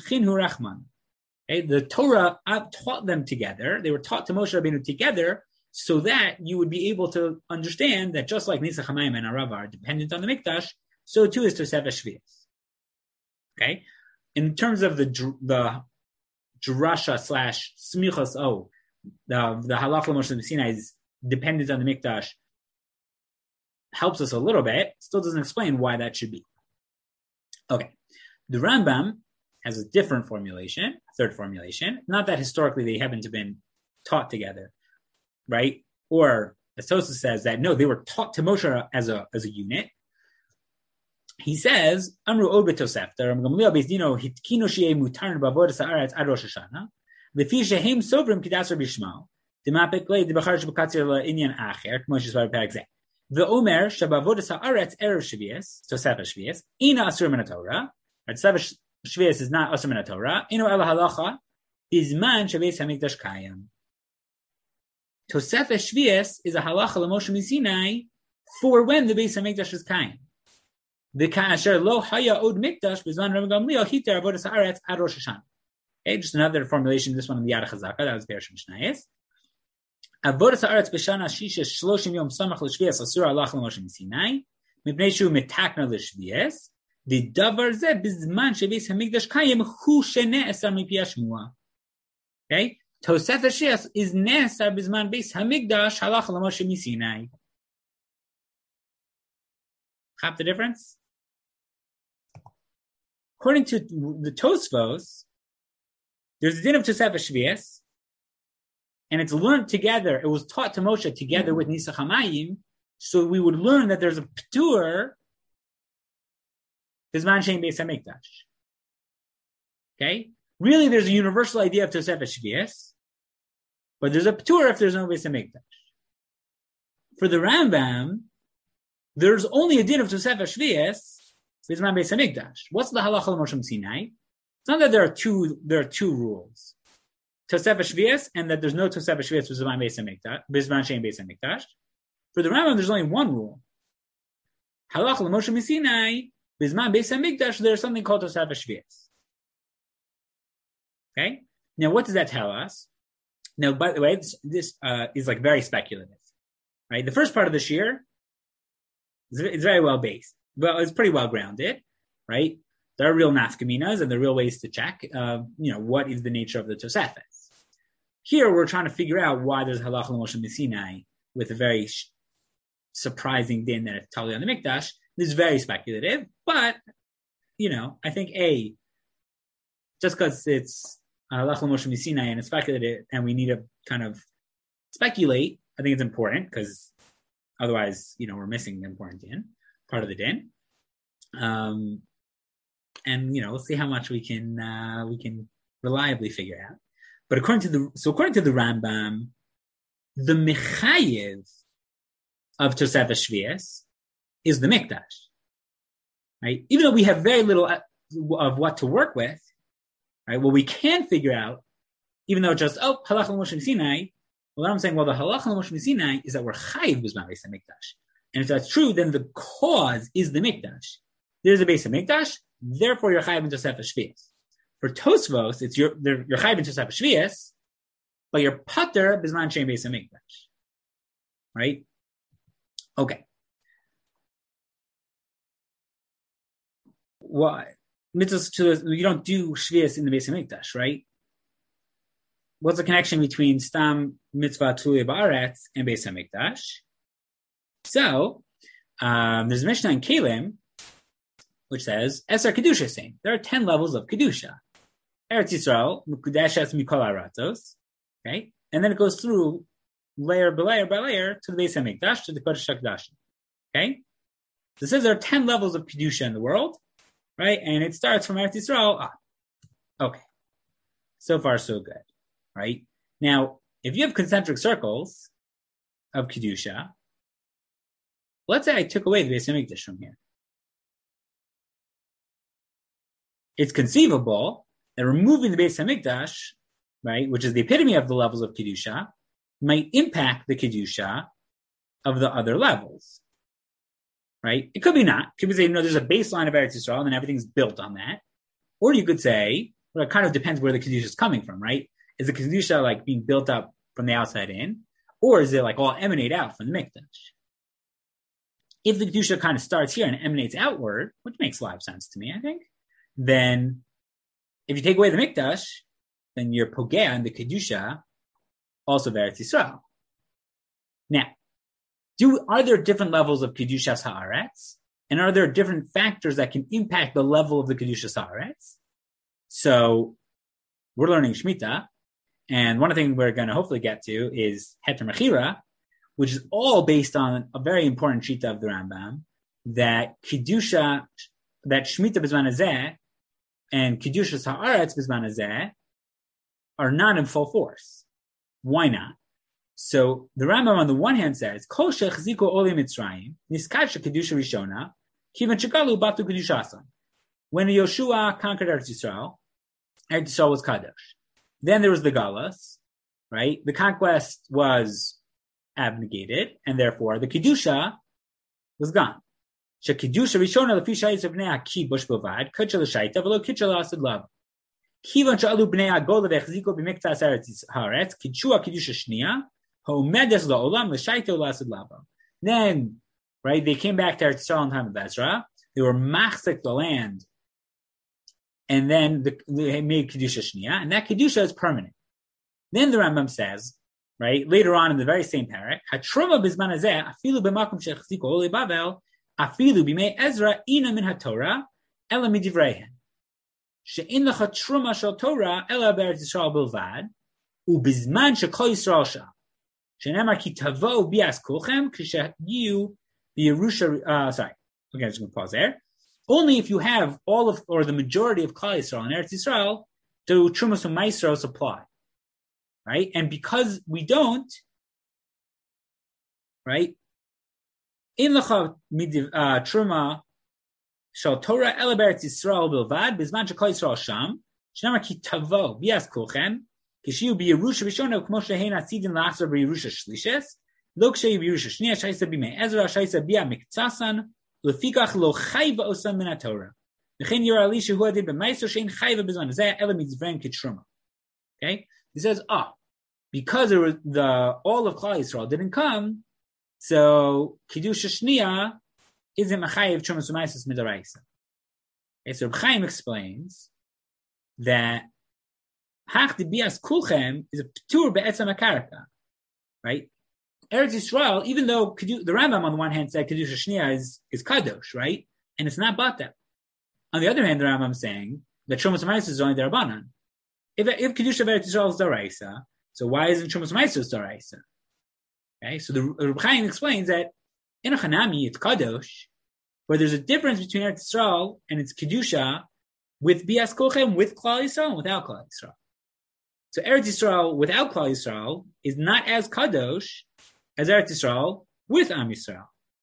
Okay, the Torah taught them together. They were taught to Moshe Rabbeinu together so that you would be able to understand that just like Nisach Hamayim and Arav are dependent on the Mikdash, so too is Tosefes Shvius. Okay? In terms of the the drasha slash smichos, oh, the the halach l'Moshe Sinai is dependent on the Mikdash, helps us a little bit, still doesn't explain why that should be. Okay. The Rambam has a different formulation, third formulation. Not that historically they haven't been taught together, right? Or as Tosfos says that no, they were taught to Moshe as a as a unit. He says, Amru od betosefta, Ram Gamliel beis dino hitkino sheyeh mutar b'avodas haaretz ad Rosh Hashanah, lefi shehem sovrim kidas Rabbi Yishmael, demapek lei debachar shebekatzir la'inyan acher, k'mo shesvar b'perek zeh. Ve'omer shebavodas haaretz erev shvius, tosefes shvius, ina asur min haTorah. Tosefes shvius is not asur min haTorah. Ino ela halacha bizman shebeis hamikdash kayam. Tosefes shvius is a halacha l'Moshe Sinai for when the Beis Hamikdash is kayam. The Ka'asher lo haya od mikdash b'zman Rabbi Gamliel hiter avodas haaretz ad Rosh Hashanah. Okay, just another formulation. This one in the Yad HaChazaka, that was Be'er Mishnayos. Avodas haaretz b'shana shisha shloshim yom samach l'shvius asur halach l'Moshe Sinai mipnei shu mitakna l'shvius the davar zeh b'zman shebeis hamikdash kayim hu shene'esar mipi hashmua. Okay, Tosefes Shvius is ne'esar b'zman beis hamikdash halach l'Moshe Sinai. Have the difference? According to the Tosfos, there's a din of Tosefes Shvius, and it's learned together. It was taught to Moshe together with Nisach Hamayim, so we would learn that there's a P'tur Bizman Shein Beis Hamikdash. Okay? Really, there's a universal idea of Tosefes Shvius, but there's a P'tur if there's no Beis Hamikdash. For the Rambam, there's only a din of Tosefes Shvius Bizman Beis Hamikdash. What's the halacha l'Moshe Sinai? It's not that there are two there are two rules, Tosefes Shvius, and that there's no Tosefes Shvius Bizman Beis Hamikdash, Bizman Shein Beis Hamikdash. For the Rambam, there's only one rule. Halacha l'Moshe Sinai Bizman Beis Hamikdash. There's something called Tosefes Shvius. Okay. Now, what does that tell us? Now, by the way, this, this uh, is like very speculative, right? The first part of the shir is it's very well based. Well, it's pretty well grounded, right? There are real nafkaminas and there are real ways to check, uh, you know, what is the nature of the Tosefes. Here, we're trying to figure out why there's halacha l'Moshe Sinai with a very sh- surprising din that it's totally on the Mikdash. This is very speculative, but, you know, I think, A, just because it's halacha l'Moshe Sinai and it's speculative and we need to kind of speculate, I think it's important because otherwise, you know, we're missing the important din. Part of the din, um, and you know we'll see how much we can uh, we can reliably figure out. But according to the so according to the Rambam, the mechayev of Tosefes Shvius is the Mikdash, right? Even though we have very little of what to work with, right? What we can figure out, even though just oh halacha l'Moshe Sinai, well, I'm saying well the halacha l'Moshe Sinai is that we're chayiv b'zman beis Hamikdash. And if that's true, then the cause is the Mikdash. There's a Beis Hamikdash, therefore you're chayiv in Tosefes Shvius. For Tosfos, it's your you're chayiv in Tosefes Shvius, but you're pater b'zman shein Beis Hamikdash. Right? Okay. Why? Mitzvahs, you don't do Shvius in the Beis Hamikdash, right? What's the connection between Stam Mitzvah Tluya Ba'aretz and Beis Hamikdash? So, um, there's a Mishnah in Kelim, which says, Eser Kedusha saying, there are ten levels of Kedusha. Eretz Yisrael, Mukudeshes Mikol Aratos, okay? And then it goes through layer by layer by layer to the Beis Hamikdash, to the Kodesh HaKodashim, okay? So it says there are ten levels of Kedusha in the world, right? And it starts from Eretz Yisrael up. Okay. So far, so good, right? Now, if you have concentric circles of Kedusha, let's say I took away the Beis Hamikdash from here. It's conceivable that removing the Beis Hamikdash, right, which is the epitome of the levels of Kedusha, might impact the Kedusha of the other levels, right? It could be not. It could be say, no, there's a baseline of Eretz Yisrael and then everything's built on that. Or you could say, well, it kind of depends where the Kedusha is coming from, right? Is the Kedusha like being built up from the outside in? Or is it like all emanate out from the Mikdash? If the Kedusha kind of starts here and emanates outward, which makes a lot of sense to me, I think, then if you take away the Mikdash, then you're pogea in the Kedusha, also Eretz Yisrael. Now, do are there different levels of Kedushas Haaretz? And are there different factors that can impact the level of the Kedushas Haaretz? So, we're learning Shemitah, and one of the things we're going to hopefully get to is Heter Mechira, which is all based on a very important shita of the Rambam, that Kedusha, that Shemitah B'zman Hazeh and Kedushas Haaretz B'zman Hazeh are not in full force. Why not? So the Rambam on the one hand says, Kol shechziko ole Mitzrayim, niskach Kedusha Rishona, kivan shekalu batu Kedushasan. When Yoshua conquered Eretz Yisrael, Eretz Yisrael was Kadosh. Then there was the Galus, right? The conquest was abnegated, and therefore the Kedusha was gone. Shekidusha Rishona lefi shayis of bnei hakibush b'vad, kutcha l'shaita v'lo kitcha l'asad lava. Kivan sha'alu bnei hagola v'echziko b'miktas Eretz Haaretz, kitshua Kedusha shniya, ha'omedes la'olam l'shaita l'asad lava. Then, right, they came back to Eretz Yisrael in time of Ezra. They were machzik the land, and then the, they made Kedusha shniya, and that Kedusha is permanent. Then the Rambam says, right, later on in the very same parak, hatruma bizman hazeh afilu b'makom shechziko ole Bavel afilu b'mei Ezra ina min haTorah ela midivrehen she'in lecha truma shel Torah ela be'eretz Yisrael bilvad u'bizman shekol Yisrael sham she'nemar ki tavo bias kulchem kishayu b'Yerusha. Uh, sorry, okay, I'm just going to pause there. Only if you have all of or the majority of Klal Yisrael and Eretz Yisrael do trumas u'maisros apply. Right? And because we don't, right? In lecha truma shel Torah ela be'eretz Yisrael bilvad bizman shekol Yisrael sham shenamar ki tavo bias kulchem kishiyu b'Yerusha Rishona k'mo shehein atzidin la'asar b'Yerusha shlishes lo ksheyu b'Yerusha shniya shayisa b'mei Ezra shayisa b'ya miktasan lefikach lo chayva osam min haTorah v'chein yira li shehu adid b'maiso shein chayva bizman hazeh ela mitzvren kitruma. Okay. He says, oh, because there was the all of Klal Yisrael didn't come, so Kedusha Shniya isn't Machayev Trumas U'Maisos Midaraisa. Okay, so Reb Chaim explains that Hach Dibias Kulchem is a Ptur Be'etzam HaKaraka, right? Eretz Yisrael, even though Kedu, the Rambam on the one hand said Kedusha Shniya is, is Kadosh, right? And it's not Bata. On the other hand, the Rambam is saying that Trumas U'Maisos is only Darabanan. If, if Kedusha Eretz Yisrael is Daraisa, so why isn't Trumas U'Maisos Daraisa? Okay, so the Reb Chaim explains that in a Chanami it's Kadosh, where there's a difference between Eretz Yisrael and its Kedusha with Bias Kolchem, with Klal Yisrael, and without Klal Yisrael. So Eretz Yisrael without Klal Yisrael is not as Kadosh as Eretz Yisrael with Am Yisrael.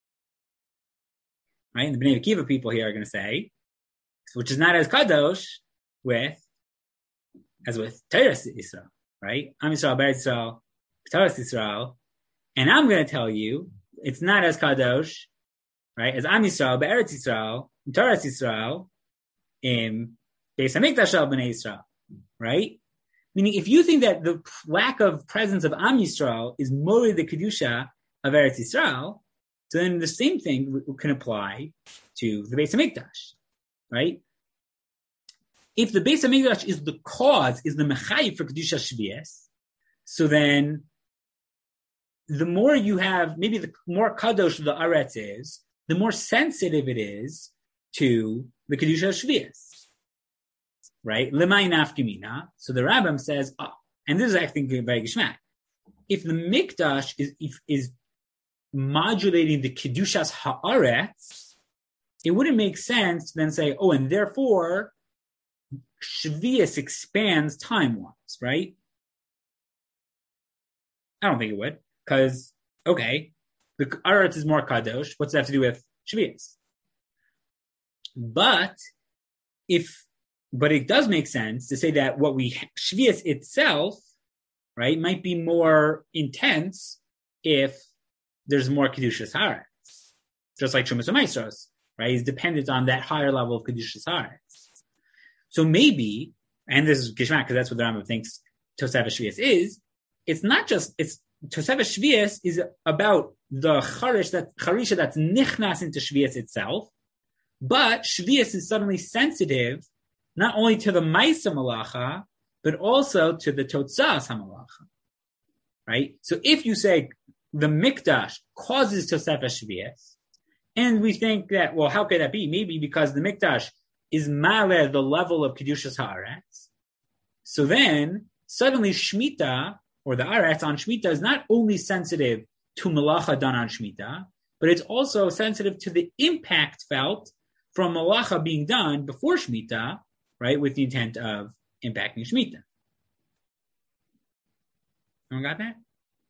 Right, and the Bnei Akiva people here are going to say, which is not as Kadosh with as with Teres Yisrael. Right? Am Yisrael, Be'eretz Yisrael, Teres Yisrael. And I'm going to tell you, it's not as Kadosh, right, as Am Yisrael, Be'eretz Yisrael, Teres Yisrael, in Beis HaMikdash Shel Bnei Yisrael. Right? Meaning, if you think that the lack of presence of Am Yisrael is more the Kedusha of Eretz Yisrael, so then the same thing can apply to the Beis HaMikdash. Right? If the Beis HaMikdash is the cause, is the mechayiv for Kedusha Shvias, so then the more you have, maybe the more kadosh the Aretz is, the more sensitive it is to the Kedusha Shvias. Right? Lemay nafkimina. So the Rambam says, oh, and this is actually very gishmak. If the Mikdash is, if, is modulating the Kedushas Haaretz, it wouldn't make sense to then say, oh, and therefore, Shvius expands time-wise, right? I don't think it would, because, okay, the Aretz is more Kadosh. What's that have to do with Shvius? But, if, but it does make sense to say that what we, Shvius itself, right, might be more intense if there's more Kedushas Haaretz. Just like Trumas U'Maisros, right? He's dependent on that higher level of Kedushas Haaretz. So maybe, and this is Gishmak, because that's what the Rambam thinks Tosefes Shvius is, it's not just, it's Tosefes Shvius is about the charish that charisha that's nichnas into Shvius itself, but Shvius is suddenly sensitive not only to the Maisa Malacha, but also to the Totzas HaMalacha. Right? So if you say the Mikdash causes Tosefes Shvius, and we think that, well, how could that be? Maybe because the Mikdash is Maleh, the level of Kedushas Haaretz. So then, suddenly Shemitah, or the Aretz on Shemitah, is not only sensitive to Malacha done on Shemitah, but it's also sensitive to the impact felt from Malacha being done before Shemitah, right, with the intent of impacting Shemitah. Everyone got that?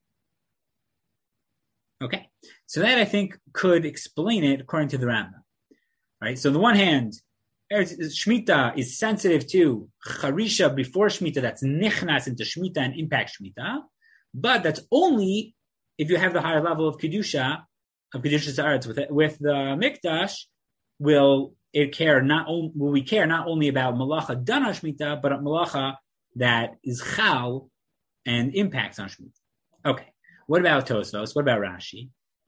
Okay. So that, I think, could explain it according to the Rambam. Right? So on the one hand, Shemitah is sensitive to Charisha before Shemitah, that's nichnas into Shemitah and impact Shemitah, but that's only if you have the higher level of Kedusha, of Kedushas Haaretz. With, with the Mikdash, will it care not only, will we care not only about Malacha done on Shemitah, but Malacha that is Chal and impacts on Shemitah. Okay. What about Tosfos? What about Rashi?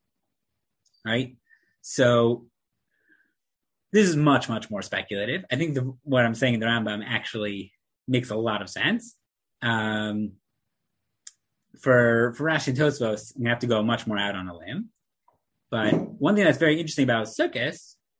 Right? So this is much, much more speculative. I think the, what I'm saying in the Rambam actually makes a lot of sense. Um, for for Rashi and Tosfos, you have to go much more out on a limb. But one thing that's very interesting about Sukkot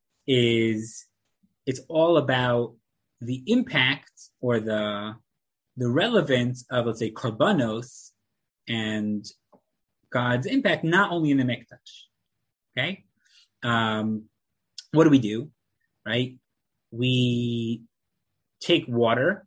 is it's all about the impact or the the relevance of, let's say, korbanos and God's impact, not only in the Mikdash. Okay? Um, what do we do? Right? We take water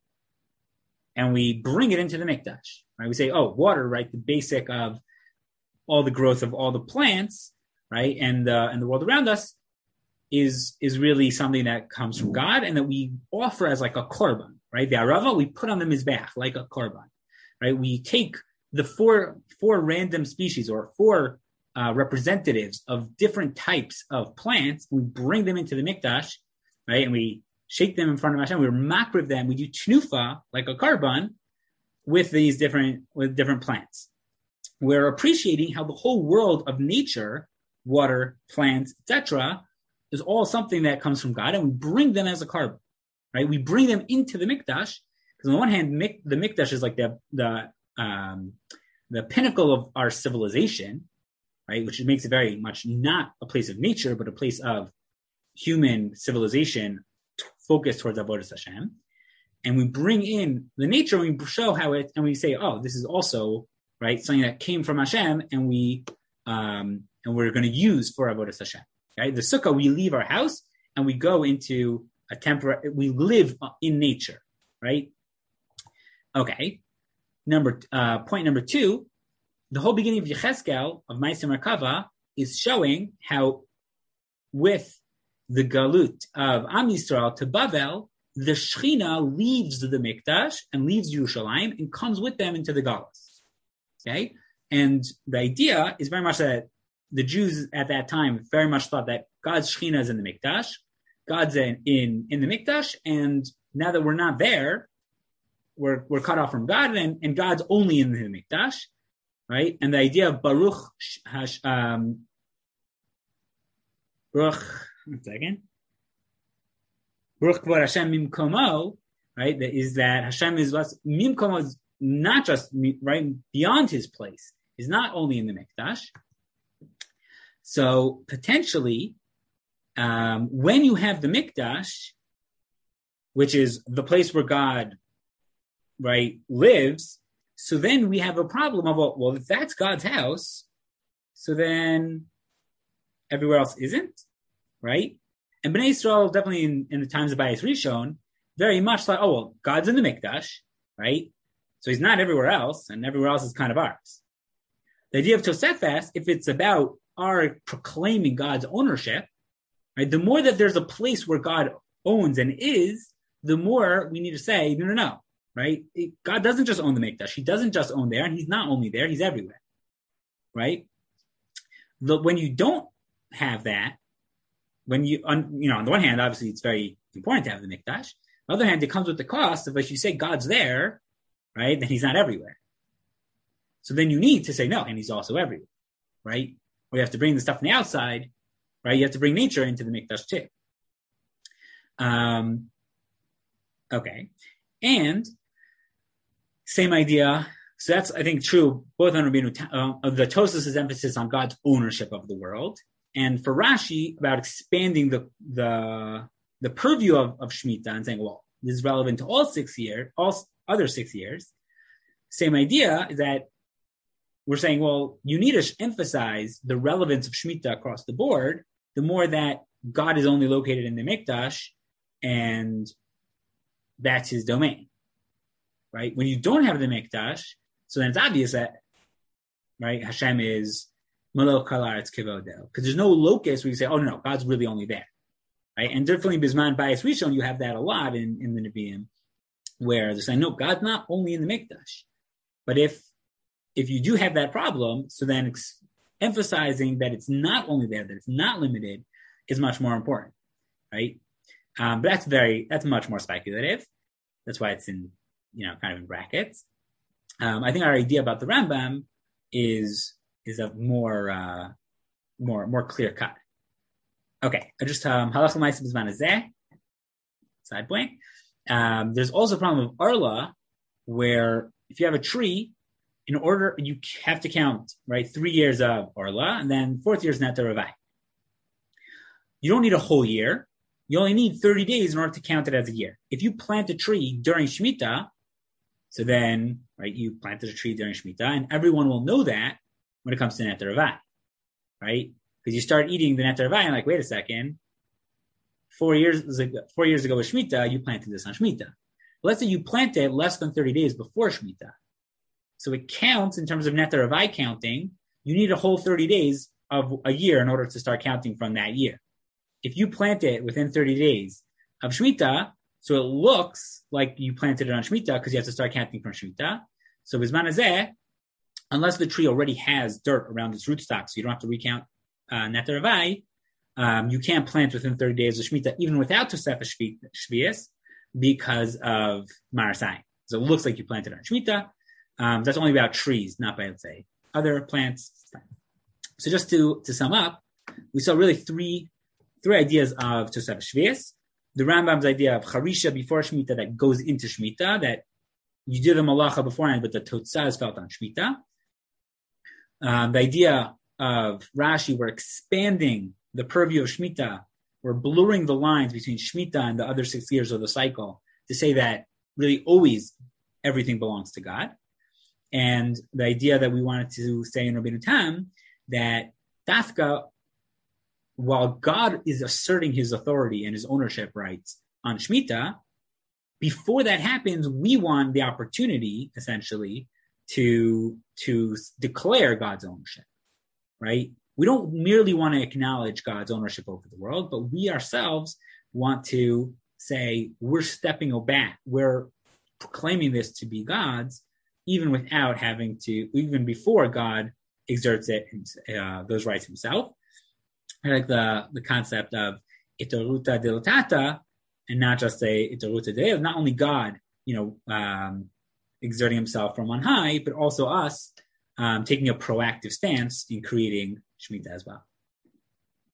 and we bring it into the Mikdash. Right? We say, oh, water, right? The basic of all the growth of all the plants, right? And the, and the world around us is, is really something that comes from God and that we offer as like a korban, right? The arava, we put on the mizbeach like a korban, right? We take the four, four random species or four uh, representatives of different types of plants. We bring them into the Mikdash, right? And we shake them in front of Hashem. We makriv them. We do tnufa like a korban with these different, with different plants. We're appreciating how the whole world of nature, water, plants, et cetera, is all something that comes from God, and we bring them as a korban, right? We bring them into the Mikdash, because on the one hand, the Mikdash is like the the um, the pinnacle of our civilization, right? Which makes it very much not a place of nature, but a place of human civilization t- focused towards Avodas Hashem. And we bring in the nature, and we show how it, and we say, oh, this is also, right, something that came from Hashem, and we um, and we're going to use for Avodas Hashem. Right? The sukkah, we leave our house and we go into a temporary, we live in nature, right? Okay. Number, uh, point number two, the whole beginning of Yechezkel, of Ma'aseh Merkava, is showing how with the galut of Am Yisrael to Bavel, the Shechina leaves the Mikdash and leaves Yerushalayim and comes with them into the Galus. Okay? And the idea is very much that the Jews at that time very much thought that God's Shekhinah is in the Mikdash, God's in, in, in the Mikdash, and now that we're not there, we're we're cut off from God, and, and God's only in the Mikdash, right? And the idea of Baruch, hash, um, Baruch, one second, Baruch Kvod Hashem Mimkomo, right? That is that Hashem is what's Mimkomo is not just right beyond His place, is not only in the Mikdash. So potentially, um, when you have the Mikdash, which is the place where God, right, lives, so then we have a problem of, well, if that's God's house, so then everywhere else isn't, right? And Bnei Yisrael, definitely in, in the times of Bayis Rishon, very much like, oh, well, God's in the Mikdash, right? So He's not everywhere else, and everywhere else is kind of ours. The idea of Tosefes, if it's about are proclaiming God's ownership, right? The more that there's a place where God owns and is, the more we need to say, no, no, no, right? It, God doesn't just own the Mikdash. He doesn't just own there, and He's not only there, He's everywhere, right? The, when you don't have that, when you, on, you know, on the one hand, obviously it's very important to have the Mikdash. On the other hand, it comes with the cost of, if you say God's there, right, then He's not everywhere. So then you need to say no, and he's also everywhere, right? Or you have to bring the stuff from the outside, right? You have to bring nature into the mikdash too. Um, okay. And same idea. So that's, I think, true both on Rabbeinu, uh, the Tosfos' emphasis on God's ownership of the world, and for Rashi about expanding the the the purview of, of Shemitah and saying, well, this is relevant to all six years, all other six years. Same idea is that we're saying, well, you need to emphasize the relevance of Shemitah across the board. The more that God is only located in the Mikdash, and that's his domain, right? When you don't have the Mikdash, so then it's obvious that, right, Hashem is Malok Haaretz Kivodeo, because there's no locus where you say, oh, no, no, God's really only there, right? And definitely Bisman Bayis Rishon, you have that a lot in, in the Nevi'im, where they're saying, no, God's not only in the Mikdash. But if if you do have that problem, so then ex- emphasizing that it's not only there, that it's not limited, is much more important, right? Um, but that's very, that's much more speculative. That's why it's in, you know, kind of in brackets. Um, I think our idea about the Rambam is is a more uh, more more clear cut. Okay, I just um halach l'maaseh b'zman hazeh. Side point. Um, there's also a problem of Arla, where if you have a tree, in order you have to count right three years of Arla, and then fourth year is Neter Ravai. You don't need a whole year. You only need thirty days in order to count it as a year. If you plant a tree during Shemitah, so then, right, you planted a tree during Shemitah, and everyone will know that when it comes to Neter Ravai, right? Because you start eating the Neter Ravai, and like, wait a second, four years ago, four years ago with Shemitah, you planted this on Shemitah. Let's say you plant it less than thirty days before Shemitah. So it counts in terms of Neter Ravai counting. You need a whole thirty days of a year in order to start counting from that year. If you plant it within thirty days of Shemitah, so it looks like you planted it on Shemitah because you have to start counting from Shemitah. So Bizman Hazeh, unless the tree already has dirt around its rootstock, so you don't have to recount uh, Neter Ravai, um, you can't plant within thirty days of Shemitah, even without Tosefes Shvius, because of Marasai. So it looks like you planted on Shemitah. Um, that's only about trees, not by, let's say, other plants. So just to, to sum up, we saw really three three ideas of Tosefes Shvius. The Rambam's idea of Charisha before Shemitah that goes into Shemitah, that you did the Malacha beforehand, but the Totzah is felt on Shemitah. Um, the idea of Rashi, we're expanding the purview of Shemitah, we're blurring the lines between Shemitah and the other six years of the cycle to say that really always everything belongs to God. And the idea that we wanted to say in Rabbeinu Tam, that Dafka, while God is asserting his authority and his ownership rights on Shemitah, before that happens, we want the opportunity, essentially, to, to declare God's ownership, right? We don't merely want to acknowledge God's ownership over the world, but we ourselves want to say we're stepping back, we're proclaiming this to be God's, even without having to, even before God exerts it, uh, those rights himself. I like the, the concept of itoruta dilatata, and not just say itoruta de, not only God, you know, um, exerting himself from on high, but also us um, taking a proactive stance in creating Shemitah as well.